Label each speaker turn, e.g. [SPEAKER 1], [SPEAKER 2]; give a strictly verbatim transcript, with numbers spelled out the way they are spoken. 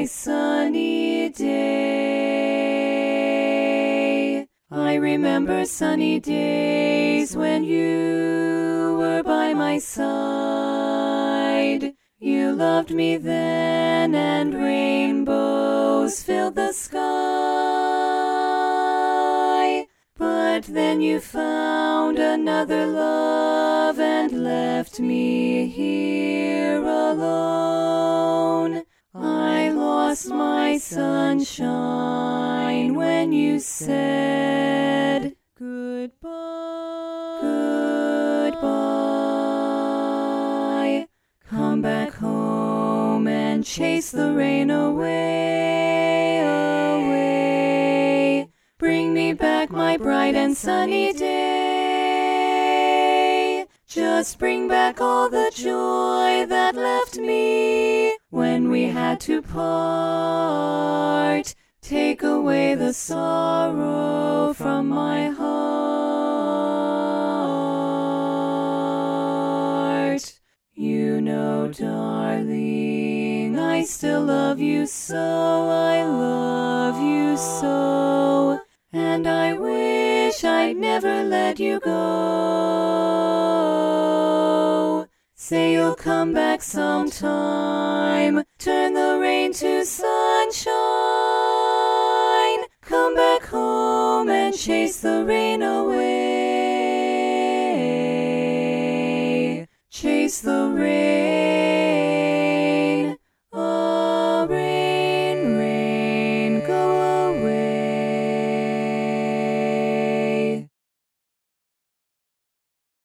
[SPEAKER 1] sunny day. I remember sunny days when you were by my side. You loved me then, and rainbows filled the sky. But then you found another love and left me here alone. I lost my sunshine when you said goodbye. Goodbye. Come back home and chase the rain away, away. Bring me back my bright and sunny day. Just bring back all the joy that left me when we had to part. Take away the sorrow from my heart. You know, darling, I still love you so, I love you so, and I wish I'd never let you go. Say you'll come back sometime, turn the rain to sunshine. Come back home and chase the rain away.